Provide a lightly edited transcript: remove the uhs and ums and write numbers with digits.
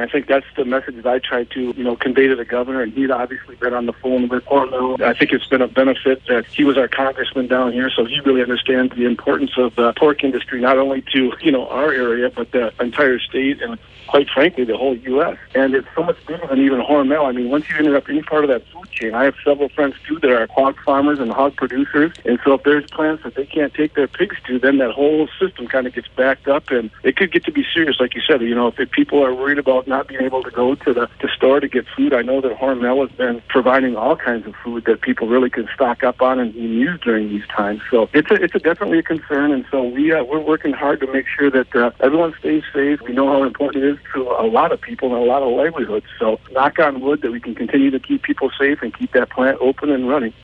I think that's the message that I tried to, convey to the governor, and he'd obviously been on the phone with Hormel. I think it's been a benefit that he was our congressman down here, so he really understands the importance of the pork industry, not only to, our area, but the entire state and quite frankly, the whole U.S. And it's so much bigger than even Hormel. I mean, once you enter up any part of that food chain, I have several friends, too, that are hog farmers and hog producers. And so if there's plants that they can't take their pigs to, then that whole system kind of gets backed up. And it could get to be serious, like you said. If people are worried about not being able to go to the store to get food, I know that Hormel has been providing all kinds of food that people really can stock up on and use during these times. So it's definitely a concern. And so we're working hard to make sure that everyone stays safe. We know how important it is to a lot of people and a lot of livelihoods. So knock on wood that we can continue to keep people safe and keep that plant open and running.